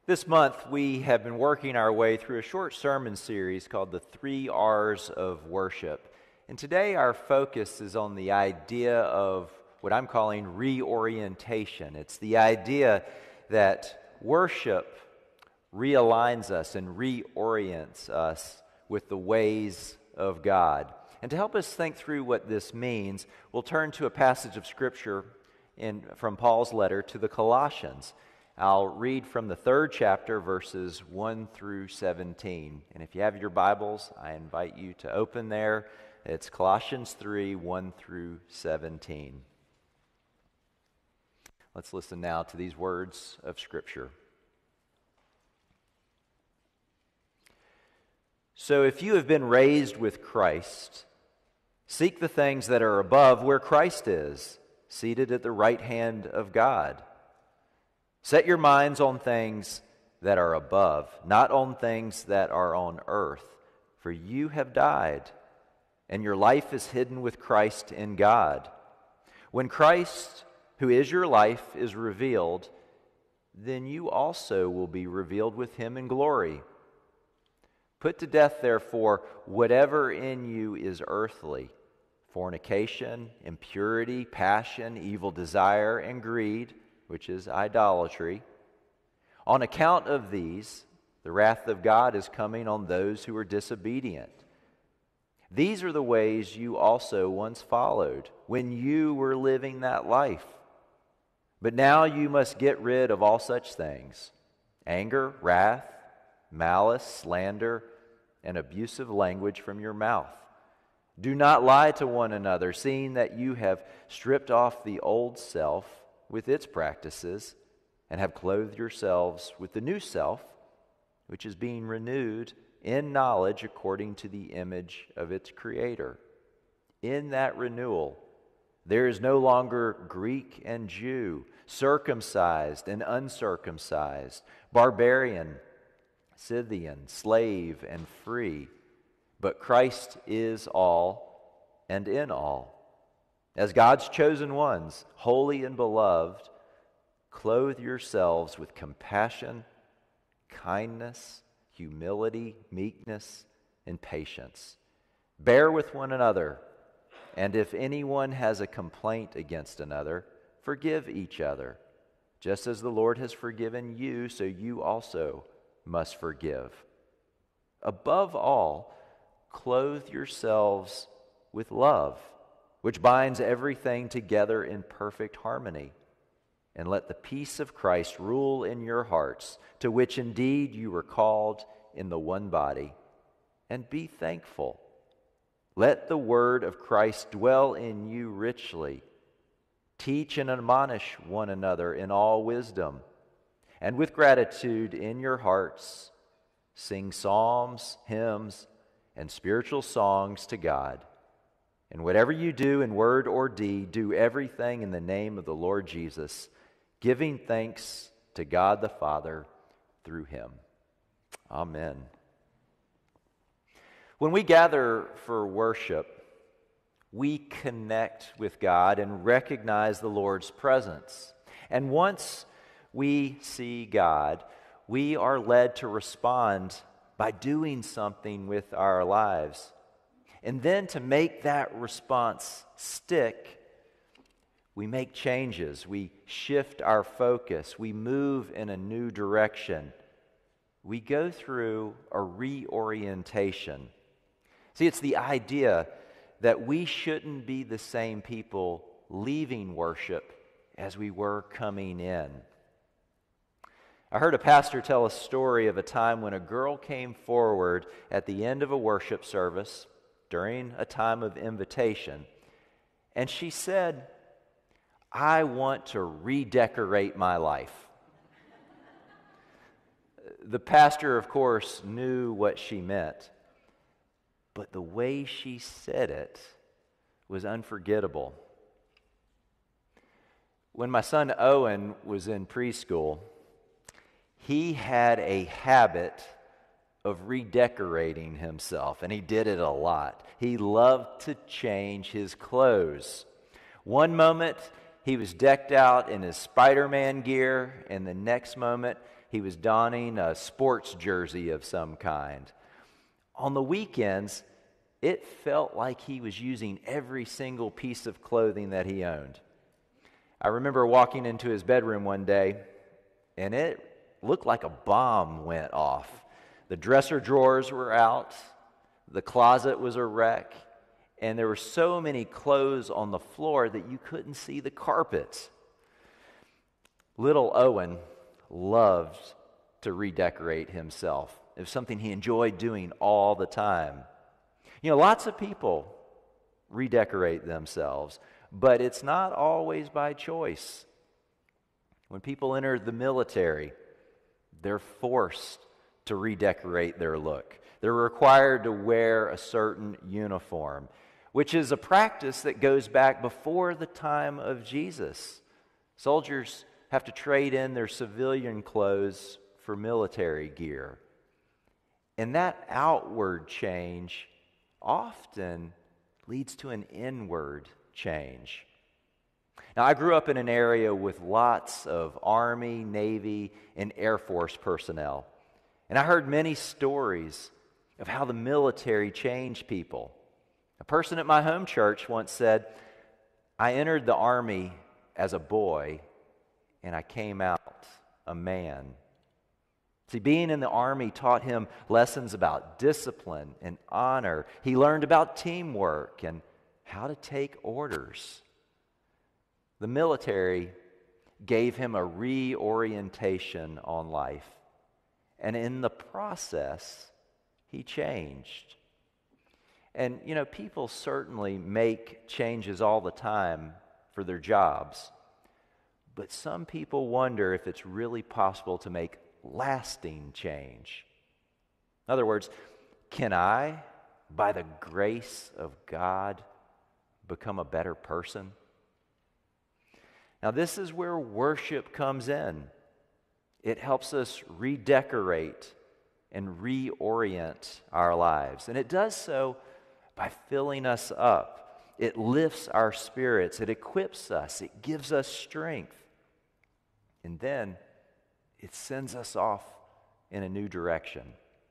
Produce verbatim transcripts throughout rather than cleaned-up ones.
This month, we have been working our way through a short sermon series called The Three R's of Worship. And today, our focus is on the idea of what I'm calling reorientation. It's the idea that worship realigns us and reorients us with the ways of God. And to help us think through what this means, we'll turn to a passage of Scripture in, from Paul's letter to the Colossians. I'll read from the third chapter, verses one through seventeen. And if you have your Bibles, I invite you to open there. It's Colossians three, one through seventeen. Let's listen now to these words of Scripture. So if you have been raised with Christ, seek the things that are above where Christ is, seated at the right hand of God. Set your minds on things that are above, not on things that are on earth, for you have died, and your life is hidden with Christ in God. When Christ, who is your life, is revealed, then you also will be revealed with him in glory. Put to death, therefore, whatever in you is earthly: fornication, impurity, passion, evil desire, and greed, which is idolatry. On account of these, the wrath of God is coming on those who are disobedient. These are the ways you also once followed when you were living that life. But now you must get rid of all such things: anger, wrath, malice, slander, and abusive language from your mouth. Do not lie to one another, seeing that you have stripped off the old self with its practices, and have clothed yourselves with the new self, which is being renewed in knowledge according to the image of its Creator. In that renewal, there is no longer Greek and Jew, circumcised and uncircumcised, barbarian, Scythian, slave and free, but Christ is all and in all. As God's chosen ones, holy and beloved, clothe yourselves with compassion, kindness, humility, meekness, and patience. Bear with one another, and if anyone has a complaint against another, forgive each other. Just as the Lord has forgiven you, so you also must forgive. Above all, clothe yourselves with love, which binds everything together in perfect harmony. And let the peace of Christ rule in your hearts, to which indeed you were called in the one body. And be thankful. Let the word of Christ dwell in you richly. Teach and admonish one another in all wisdom. And with gratitude in your hearts, sing psalms, hymns, and spiritual songs to God. And whatever you do in word or deed, do everything in the name of the Lord Jesus, giving thanks to God the Father through him. Amen. When we gather for worship, we connect with God and recognize the Lord's presence. And once we see God, we are led to respond by doing something with our lives. And then to make that response stick, we make changes. We shift our focus. We move in a new direction. We go through a reorientation. See, it's the idea that we shouldn't be the same people leaving worship as we were coming in. I heard a pastor tell a story of a time when a girl came forward at the end of a worship service during a time of invitation, and she said, "I want to redecorate my life." The pastor, of course, knew what she meant, but the way she said it was unforgettable. When my son Owen was in preschool, he had a habit of redecorating himself, and he did it a lot. He loved to change his clothes. One moment, He was decked out in his Spider-Man gear, and the next moment he was donning a sports jersey of some kind. On the weekends, it felt like he was using every single piece of clothing that he owned. I remember walking into his bedroom one day, and it looked like a bomb went off. The dresser drawers were out, the closet was a wreck, and there were so many clothes on the floor that you couldn't see the carpet. Little Owen loved to redecorate himself. It was something he enjoyed doing all the time. You know, lots of people redecorate themselves, but it's not always by choice. When people enter the military, they're forced to redecorate their look. They're required to wear a certain uniform, which is a practice that goes back before the time of Jesus. Soldiers have to trade in their civilian clothes for military gear. And that outward change often leads to an inward change. Now, I grew up in an area with lots of Army, Navy, and Air Force personnel. And I heard many stories of how the military changed people. A person at my home church once said, "I entered the Army as a boy, and I came out a man." See, being in the Army taught him lessons about discipline and honor. He learned about teamwork and how to take orders. The military gave him a reorientation on life, and in the process, he changed. And, you know, people certainly make changes all the time for their jobs, but some people wonder if it's really possible to make lasting change. In other words, can I, by the grace of God, become a better person? Now, this is where worship comes in. It helps us redecorate and reorient our lives. And it does so by filling us up. It lifts our spirits. It equips us. It gives us strength. And then it sends us off in a new direction.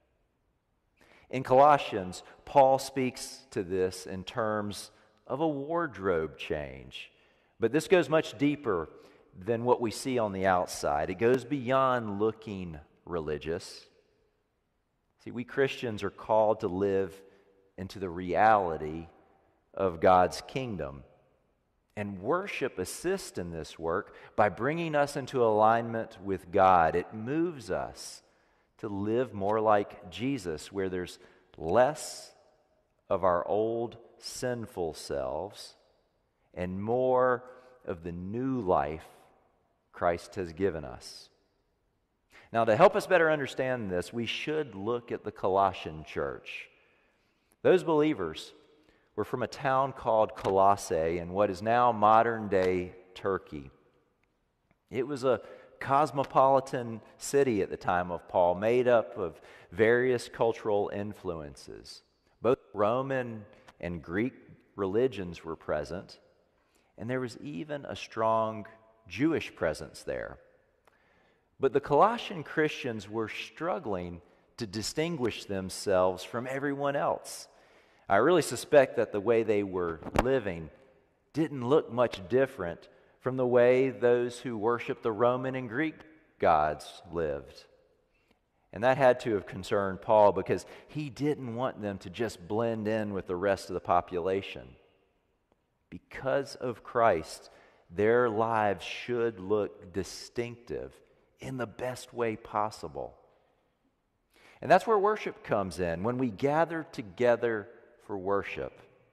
In Colossians, Paul speaks to this in terms of a wardrobe change. But this goes much deeper than what we see on the outside. It goes beyond looking religious. See, we Christians are called to live into the reality of God's kingdom. And worship assists in this work by bringing us into alignment with God. It moves us to live more like Jesus, where there's less of our old sinful selves and more of the new life Christ has given us. Now, to help us better understand this, we should look at the Colossian church. Those believers were from a town called Colossae in what is now modern-day Turkey. It was a cosmopolitan city at the time of Paul, made up of various cultural influences. Both Roman and Greek religions were present, and there was even a strong Jewish presence there. But the Colossian Christians were struggling to distinguish themselves from everyone else. I really suspect that the way they were living didn't look much different from the way those who worshiped the Roman and Greek gods lived. And that had to have concerned Paul, because he didn't want them to just blend in with the rest of the population. Because of Christ, their lives should look distinctive in the best way possible. And that's where worship comes in. When we gather together for worship,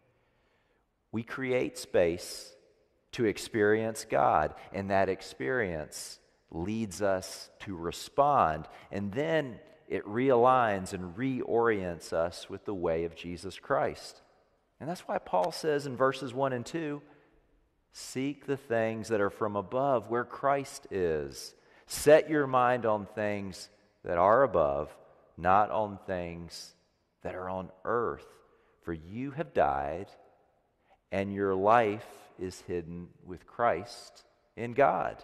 we create space to experience God, and that experience leads us to respond, and then it realigns and reorients us with the way of Jesus Christ. And that's why Paul says in verses one and two, seek the things that are from above, where Christ is. Set your mind on things that are above, not on things that are on earth. For you have died, and your life is hidden with Christ in God.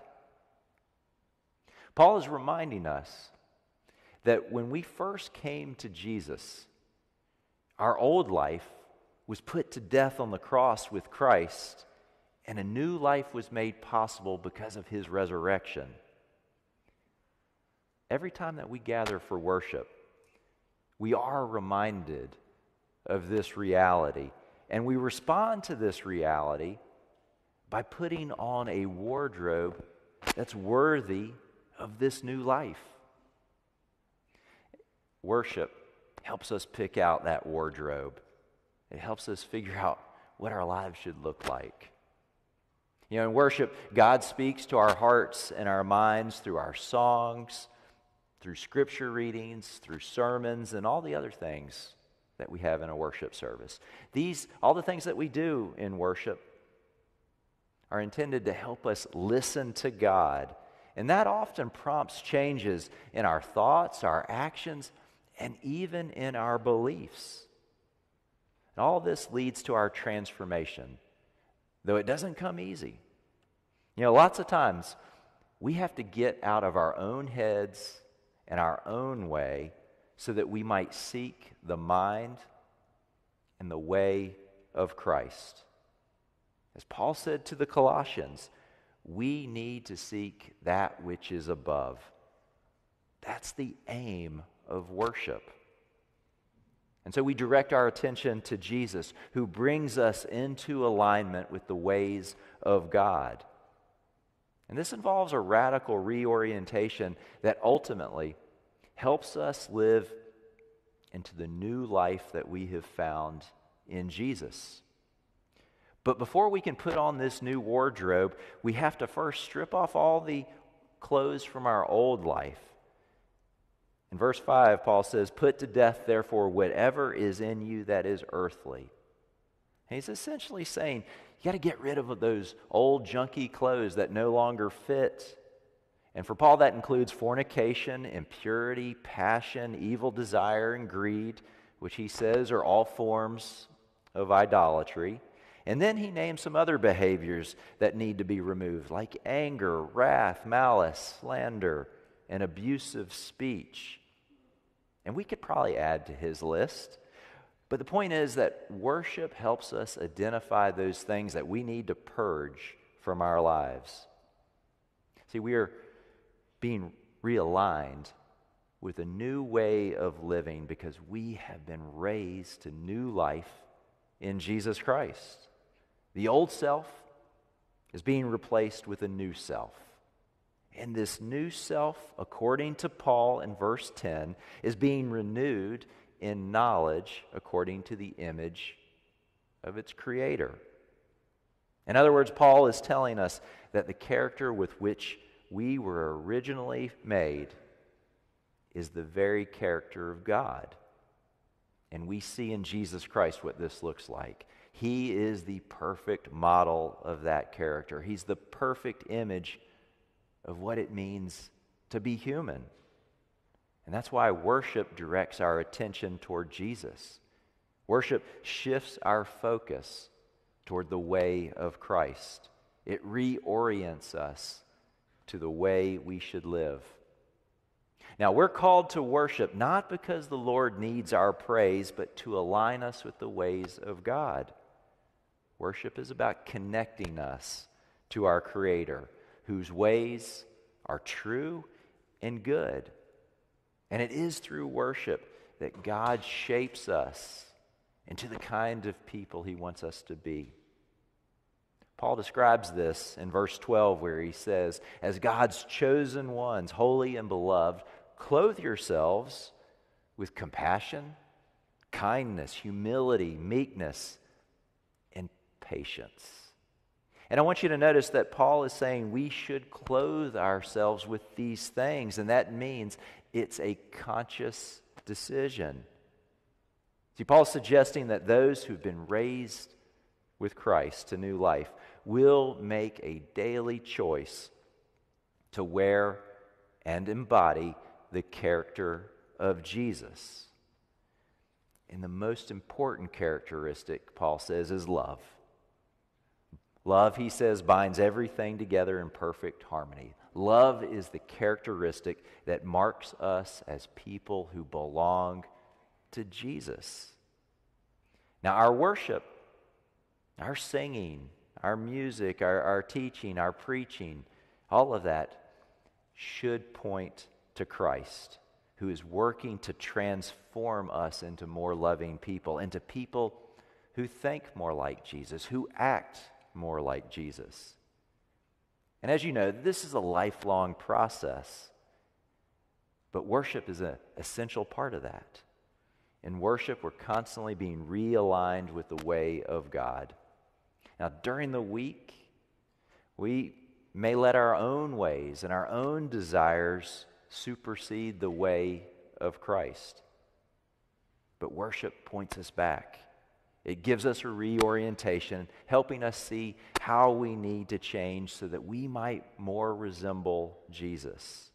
Paul is reminding us that when we first came to Jesus, our old life was put to death on the cross with Christ, and a new life was made possible because of his resurrection. Every time that we gather for worship, we are reminded of this reality, and we respond to this reality by putting on a wardrobe that's worthy of this new life. Worship helps us pick out that wardrobe. It helps us figure out what our lives should look like. You know, in worship, God speaks to our hearts and our minds through our songs, through scripture readings, through sermons, and all the other things that we have in a worship service. These, all the things that we do in worship are intended to help us listen to God. And that often prompts changes in our thoughts, our actions, and even in our beliefs. And all this leads to our transformation, though it doesn't come easy. You know, lots of times we have to get out of our own heads and our own way so that we might seek the mind and the way of Christ. As Paul said to the Colossians, we need to seek that which is above. That's the aim of worship. And so we direct our attention to Jesus, who brings us into alignment with the ways of God. And this involves a radical reorientation that ultimately helps us live into the new life that we have found in Jesus. But before we can put on this new wardrobe, we have to first strip off all the clothes from our old life. In verse five, Paul says, "Put to death, therefore, whatever is in you that is earthly." And he's essentially saying, you got to get rid of those old junky clothes that no longer fit. And for Paul, that includes fornication, impurity, passion, evil desire, and greed, which he says are all forms of idolatry. And then he names some other behaviors that need to be removed, like anger, wrath, malice, slander, and abusive speech. And we could probably add to his list. But the point is that worship helps us identify those things that we need to purge from our lives. See, we are being realigned with a new way of living because we have been raised to new life in Jesus Christ. The old self is being replaced with a new self. And this new self, according to Paul in verse ten, is being renewed in knowledge according to the image of its creator. In other words, Paul is telling us that the character with which we were originally made is the very character of God. And we see in Jesus Christ what this looks like. He is the perfect model of that character. He's the perfect image of what it means to be human. And that's why worship directs our attention toward Jesus. Worship shifts our focus toward the way of Christ. It reorients us to the way we should live. Now, we're called to worship not because the Lord needs our praise, but to align us with the ways of God. Worship is about connecting us to our Creator, whose ways are true and good. And it is through worship that God shapes us into the kind of people He wants us to be. Paul describes this in verse twelve, where he says, "As God's chosen ones, holy and beloved, clothe yourselves with compassion, kindness, humility, meekness, and patience." And I want you to notice that Paul is saying we should clothe ourselves with these things, and that means it's a conscious decision. See, Paul's suggesting that those who've been raised with Christ to new life will make a daily choice to wear and embody the character of Jesus. And the most important characteristic, Paul says, is love. Love, he says, binds everything together in perfect harmony. Love is the characteristic that marks us as people who belong to Jesus. Now, our worship, our singing, our music, our, our teaching, our preaching, all of that should point to Christ, who is working to transform us into more loving people, into people who think more like Jesus, who act more like Jesus. And as you know, this is a lifelong process, but worship is an essential part of that. In worship, we're constantly being realigned with the way of God. Now, during the week, we may let our own ways and our own desires supersede the way of Christ. But worship points us back. It gives us a reorientation, helping us see how we need to change so that we might more resemble Jesus.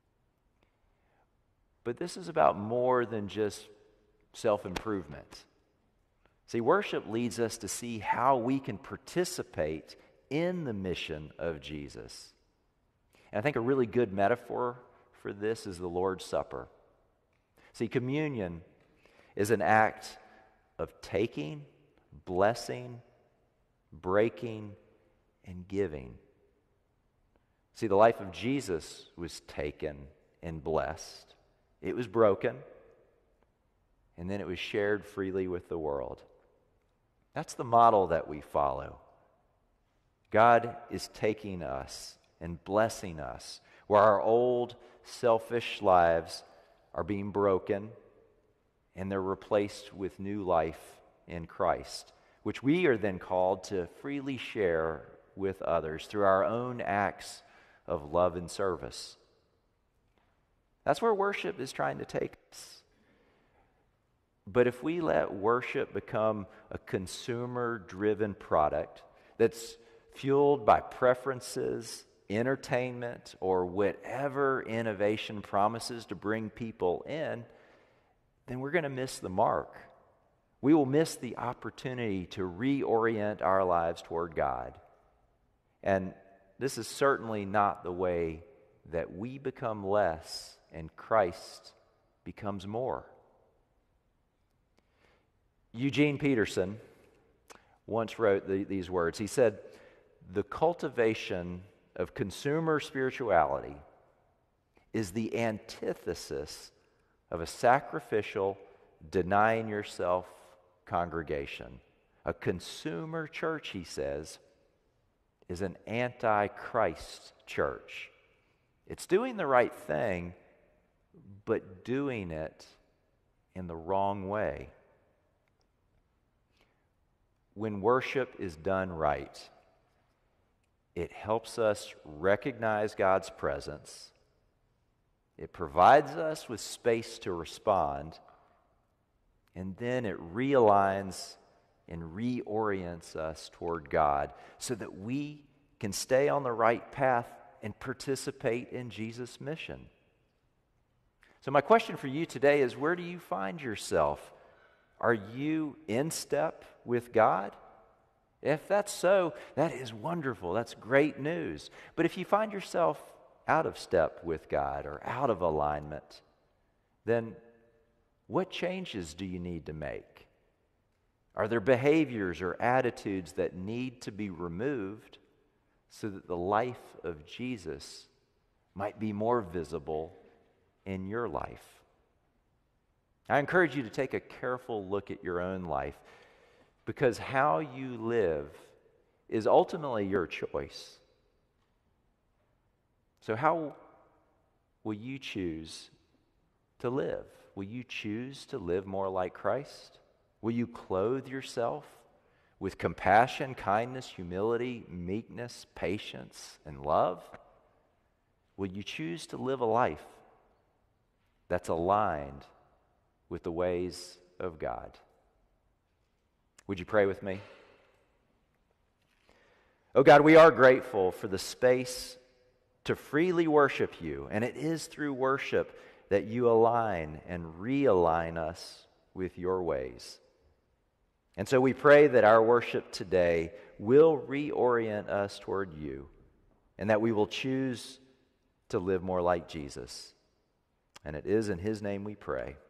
But this is about more than just self-improvement. See, worship leads us to see how we can participate in the mission of Jesus. And I think a really good metaphor for this is the Lord's Supper. See, communion is an act of taking, blessing, breaking, and giving. See, the life of Jesus was taken and blessed. It was broken, and then it was shared freely with the world. That's the model that we follow. God is taking us and blessing us, where our old selfish lives are being broken and they're replaced with new life in Christ, which we are then called to freely share with others through our own acts of love and service. That's where worship is trying to take us. But if we let worship become a consumer-driven product that's fueled by preferences, entertainment, or whatever innovation promises to bring people in, then we're going to miss the mark. We will miss the opportunity to reorient our lives toward God. And this is certainly not the way that we become less and Christ becomes more. Eugene Peterson once wrote the, these words. He said, "The cultivation of consumer spirituality is the antithesis of a sacrificial, denying yourself congregation. A consumer church," he says, "is an anti-Christ church. It's doing the right thing, but doing it in the wrong way." When worship is done right, it helps us recognize God's presence. It provides us with space to respond, and then it realigns and reorients us toward God so that we can stay on the right path and participate in Jesus' mission. So my question for you today is, where do you find yourself? Are you in step with God? If that's so, that is wonderful. That's great news. But if you find yourself out of step with God or out of alignment, then what changes do you need to make? Are there behaviors or attitudes that need to be removed so that the life of Jesus might be more visible in your life? I encourage you to take a careful look at your own life, because how you live is ultimately your choice. So how will you choose to live? Will you choose to live more like Christ? Will you clothe yourself with compassion, kindness, humility, meekness, patience, and love? Will you choose to live a life that's aligned with the ways of God? Would you pray with me? Oh God, we are grateful for the space to freely worship you, and it is through worship that you align and realign us with your ways. And so we pray that our worship today will reorient us toward you, and that we will choose to live more like Jesus. And it is in his name we pray.